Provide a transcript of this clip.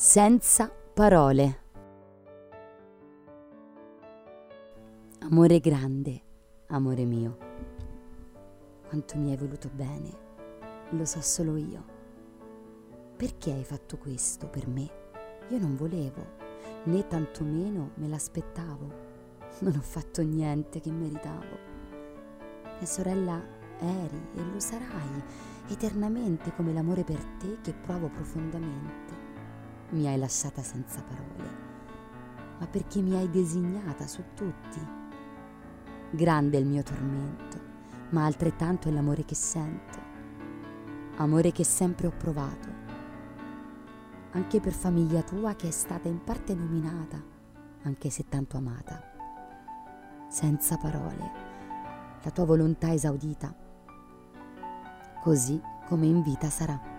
Senza parole. Amore grande, amore mio, quanto mi hai voluto bene, lo so solo io. Perché hai fatto questo per me? Io non volevo, né tantomeno me l'aspettavo. Non ho fatto niente che meritavo. Mia sorella eri e lo sarai eternamente come l'amore per te che provo profondamente. Mi hai lasciata senza parole, ma perché mi hai designata su tutti. Grande è il mio tormento, ma altrettanto è l'amore che sento, amore che sempre ho provato, anche per famiglia tua che è stata in parte nominata, anche se tanto amata. Senza parole, la tua volontà esaudita, così come in vita sarà.